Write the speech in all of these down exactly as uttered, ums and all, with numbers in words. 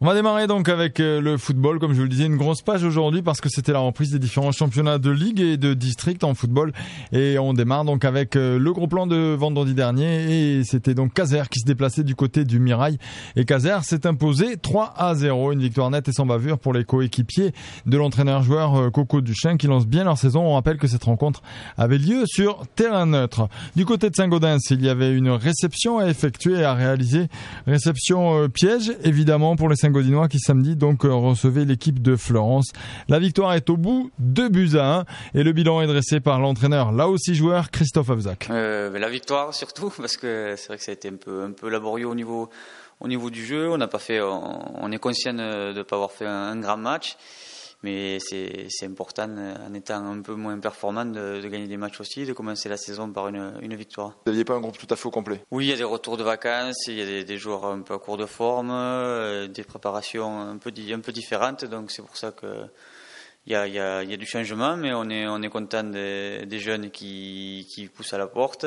On va démarrer donc avec le football, comme je vous le disais, une grosse page aujourd'hui parce que c'était la reprise des différents championnats de ligue et de district en football. Et on démarre donc avec le gros plan de vendredi dernier et c'était donc Caser qui se déplaçait du côté du Mirail. Et Caser s'est imposé trois à zéro, une victoire nette et sans bavure pour les coéquipiers de l'entraîneur-joueur Coco Duchesne qui lance bien leur saison. On rappelle que cette rencontre avait lieu sur terrain neutre. Du côté de Saint-Gaudens, il y avait une réception à effectuer et à réaliser. Réception piège, évidemment, pour les Saint Gaudinois qui samedi donc recevaient l'équipe de Florence. La victoire est au bout, deux buts à un et le bilan est dressé par l'entraîneur, là aussi joueur, Christophe Avzac. Euh, la victoire surtout parce que c'est vrai que ça a été un peu, un peu laborieux au niveau, au niveau du jeu. On n'a pas fait, on, on est conscient de ne pas avoir fait un, un grand match. Mais c'est, c'est important, en étant un peu moins performant, de, de gagner des matchs aussi, de commencer la saison par une, une victoire. Vous n'aviez pas un groupe tout à fait au complet? Oui, il y a des retours de vacances, il y a des, des joueurs un peu à court de forme, des préparations un peu, un peu différentes. Donc c'est pour ça que il y a, il y a, il y a du changement, mais on est, on est content des, des jeunes qui, qui poussent à la porte,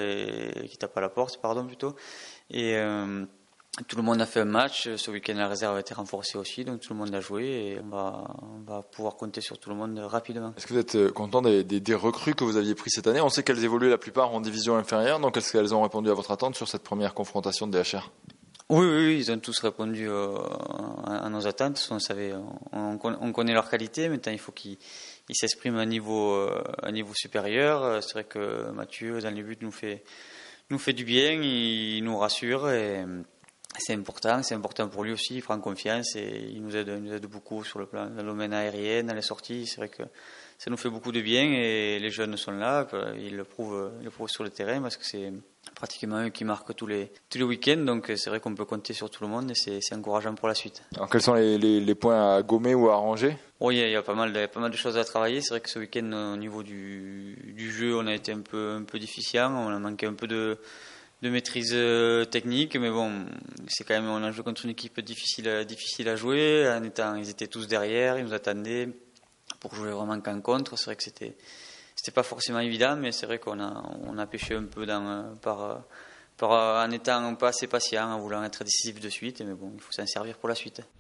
et, qui tapent à la porte, pardon plutôt. Et euh, tout le monde a fait un match. Ce week-end, la réserve a été renforcée aussi, donc tout le monde a joué et on va, on va pouvoir compter sur tout le monde rapidement. Est-ce que vous êtes content des, des, des recrues que vous aviez prises cette année? On sait qu'elles évoluent la plupart en division inférieure, donc est-ce qu'elles ont répondu à votre attente sur cette première confrontation de D H R? Oui, oui, oui, ils ont tous répondu euh, à nos attentes. On savait, on, on connaît leur qualité. Maintenant, il faut qu'ils ils s'expriment à un niveau, euh, à un niveau supérieur. C'est vrai que Mathieu, dans les buts, nous fait, nous fait du bien, il nous rassure et c'est important, c'est important pour lui aussi, il prend confiance et il nous aide, il nous aide beaucoup sur le plan de le domaine aérien, dans les sorties. C'est vrai que ça nous fait beaucoup de bien et les jeunes sont là, ils le prouvent, ils le prouvent sur le terrain parce que c'est pratiquement eux qui marquent tous les, tous les week-ends, donc c'est vrai qu'on peut compter sur tout le monde et c'est, c'est encourageant pour la suite. Alors quels sont les, les, les points à gommer ou à arranger? Oui, il y a pas mal de, pas mal de choses à travailler. C'est vrai que ce week-end, au niveau du, du jeu, on a été un peu, un peu déficient, on a manqué un peu de de maîtrise technique, mais bon, c'est quand même, on a joué contre une équipe difficile à, difficile à jouer, en étant, ils étaient tous derrière, ils nous attendaient pour jouer vraiment qu'en contre. C'est vrai que c'était, c'était pas forcément évident, mais c'est vrai qu'on a, on a pêché un peu dans, par, par, en étant pas assez patient, en voulant être décisif de suite, mais bon, il faut s'en servir pour la suite.